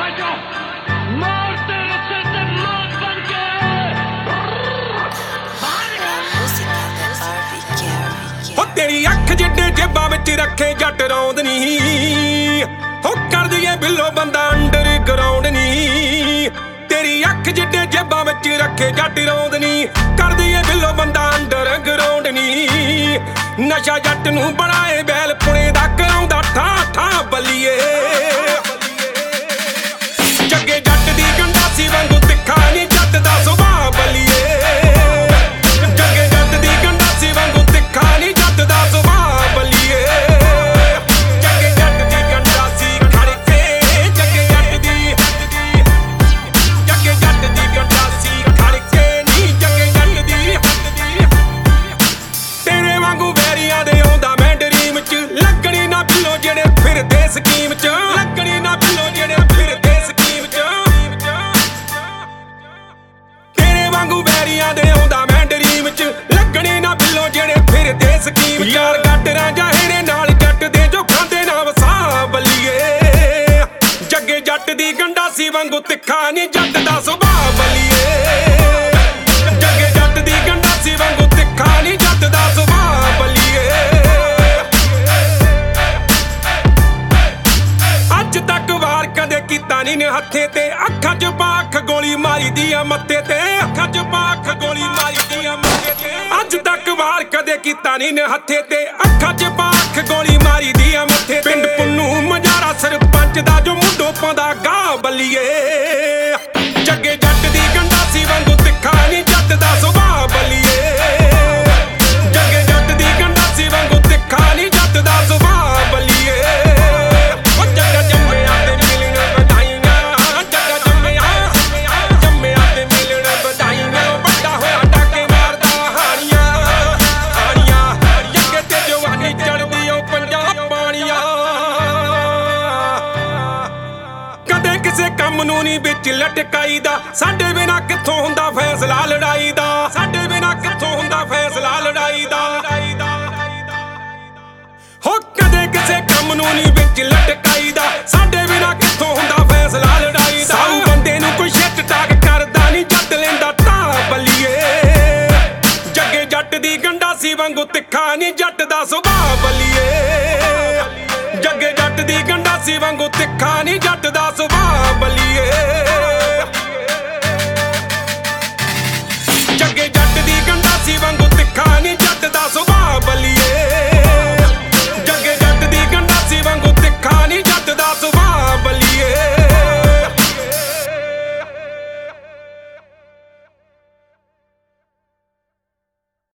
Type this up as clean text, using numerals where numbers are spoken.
Pedro, morte siete morte ਹੋ ਤੇਰੀ ਅੱਖ ਜਿੱਡੇ ਜੇਬਾਂ ਵਿੱਚ ਰੱਖੇ ਜੱਟ ਰੌਂਦ ਨੀ ਹੋ ਕਰਦੀ ਏ ਬਿੱਲੋ ਬੰਦਾ ਅੰਡਰਗਰਾਉਂਡ ਨੀ ਤੇਰੀ ਅੱਖ ਜਿੱਡੇ ਜੇਬਾਂ ਵਿੱਚ ਰੱਖੇ ਜੱਟ ਰੌਂਦ ਨੀ ਕਰਦੀ ਏ ਬਿੱਲੋ ਬੰਦਾ ਅੰਡਰਗਰਾਉਂਡ ਨੀ ਨਸ਼ਾ ਜੱਟ ਨੂੰ ਬਣਾਏ ਬੈਲ ਪੁਣੇ ਦਾ ਕਰਾਉਂਦਾ ਠਾ ਠਾ ਬੱਲੀਏ ਜੱਗੇ ਜੱਟ ਦੀ ਗੰਡਾਸੀ ਵਾਂਗੂ ਤਿੱਖਾ ਨੀ ਜੱਟ ਦਾ ਸੁਭਾਅ ਬੱਲੀਏ ਜੱਗੇ ਜੱਟ ਦੀ ਗੰਡਾਸੀ ਵਾਂਗੂ ਤਿੱਖਾ ਨੀ ਜੱਟ ਦਾ ਸੁਭਾਅ ਬੱਲੀਏ ਜੱਗੇ ਜੱਟ ਦੀ ਗੰਡਾਸੀ ਖੜ ਕੇ ਜੱਗੇ ਜੱਟ ਦੀ ਗੰਡਾਸੀ ਖੜ ਕੇ ਨੀ ਜੱਗੇ ਜੱਟ ਦੀ ਤੇਰੇ ਵਾਂਗੂ ਵੈਰੀਆਂ ਦੇ ਆਉਂਦਾ ਮੈਂ ਡਰੀਮ ਚ ਲੱਗਣੀ ਨਾ ਬਿੱਲੋ ਜਿਹੜੇ ਫਿਰਦੇ ਸਕੀਮ ਚ ਲੱਗਣੀ ਨਾ ਬਿੱਲੋ ਜਿਹੜੇ ਫਿਰਦੇ ਸਕੀਮ ਚ ਤੇਰੇ ਵਾਂਗੂ ਵੈਰੀਆਂ ਦੇ ਆਉਂਦਾ ਮੈਂ ਡਰੀਮ ਚ ਲੱਗਣੀ ਨਾ ਬਿੱਲੋ ਜਿਹੜੇ ਫਿਰਦੇ ਸਕੀਮ ਚ ਯਾਰ ਗੱਟਰਾਂ ਜਾਹੇਰੇ ਨਾਲ ਜੱਟ ਦੇ ਜੋ ਖਾਂਦੇ ਨਾ ਵਸਾ ਬੱਲੀਏ ਜੱਗੇ ਜੱਟ ਦੀ ਗੰਡਾਸੀ ਵਾਂਗੂ ਤਿੱਖਾ ਨੀ ਜੱਟ ਦਾ ਸੁਭਾਅ ਬੱਲੀਏ ਜੱਗੇ ਜੱਟ ਦੀ ਗੰਡਾਸੀ ਵਾਂਗੂ ਤਿੱਖਾ ਨੀ ਜੱਟ ਦਾ ਸੁਭਾਅ ਬੱਲੀਏ ਅੱਜ ਤੱਕ ਵਾਰ ਕਦੇ ਕੀਤਾ ਨੀ ਨੇ ਹੱਥੇ ਤੇ ਅੱਖਾਂ 'ਚ ਪਾਖ ਗੋਲੀ ਮਾਰੀ ਦੀ ਆ ਮੱਥੇ ਤੇ ਅੱਖਾਂ 'ਚ ਪਾਖ ਗੋਲੀ ਮਾਰੀ ਦੀ ਆ ਮੱਥੇ ਤੇ ਅੱਜ ਤੱਕ ਵਾਰ ਕਦੇ ਕੀਤਾ ਨੀ ਨੇ ਹੱਥੇ ਤੇ ਅੱਖਾਂ 'ਚ ਪਾਖ ਗੋਲੀ ਮਾਰੀ ਦੀ ਆ ਮੱਥੇ ਤੇ ਪਿੰਡ ਪੁੰਨੂ ਮਜਾਰਾ ਸਰਪੰਚ ਦਾ ਜੋ ਮੁੰਡੋ ਪਾਉਂਦਾ ਗਾਹ ਬੱਲੀਏ ਜੱਗੇ ਜੱਟ ਦੀ ਗੰਡਾਸੀ ਵਾਂਗੂ ਤਿੱਖਾ ਨੀ ਜੱਟ ਦਾ ਸੁਭਾਅ ਬੱਲੀਏ ਜੱਗੇ ਜੱਟ ਦੀ ਗੰਡਾਸੀ ਵਾਂਗੂ ਤਿੱਖਾ ਨੀ ਜੱਟ ਦਾ ਸੁਭਾਅ ਬੱਲੀਏ ਉਹ ਜੱਗਾ ਜੰਮਿਆ ਤੇ ਮਿਲਣ ਵਧਾਈਆਂ ਜੱਗਾ ਜੰਮਿਆ ਤੇ ਮਿਲਣ ਵਧਾਈਆਂ ਵੱਡਾ ਹੋਇਆ ਡਾਕੇ ਮਾਰਦਾ ਹਾਣੀਆਂ ਜੱਗੇ ਤੇ ਜਵਾਨੀ ਚੜਦੀ ਓ ਪੰਜਾਬ ਪਾਣੀਆਂ ਕਦੇ ਕਿਸੇ ਕੰਮ ਨੂੰ ਨੀ ਵਿੱਚ ਲਟਕਾਈਦਾ ਸਾਡੇ ਬਿਨਾਂ ਕਿੱਥੋਂ ਹੁੰਦਾ ਫੈਸਲਾ ਲੜਾਈ ਦਾ ਸਾਡੇ ਬਿਨਾਂ ਕਿੱਥੋਂ ਹੁੰਦਾ ਫੈਸਲਾ ਲੜਾਈ ਦਾ ਹੋ ਕਦੇ ਕਿਸੇ ਕੰਮ ਨੂੰ ਨੀ ਵਿੱਚ ਲਟਕਾਈਦਾ ਸਾਡੇ ਬਿਨਾਂ ਕਿੱਥੋਂ ਹੁੰਦਾ ਫੈਸਲਾ ਲੜਾਈ ਦਾ ਸਾਊ ਬੰਦੇ ਨੂੰ ਕੋਈ ਛਿੱਟ ਟਾਕ ਕਰਦਾ ਨੀ ਜੱਟ ਲੈਂਦਾ ਢਾਹ ਬੱਲੀਏ ਜੱਗੇ ਜੱਟ ਦੀ ਗੰਡਾਸੀ ਵਾਂਗੂ ਤਿੱਖਾ ਨੀ ਜੱਟ ਦਾ ਸੁਭਾਅ ਬੱਲੀਏ ਜੱਗੇ ਜੱਟ ਦੀ ਗੰਡਾਸੀ ਵਾਂਗੂ ਤਿੱਖਾ ਨੀ ਜੱਟ ਦਾ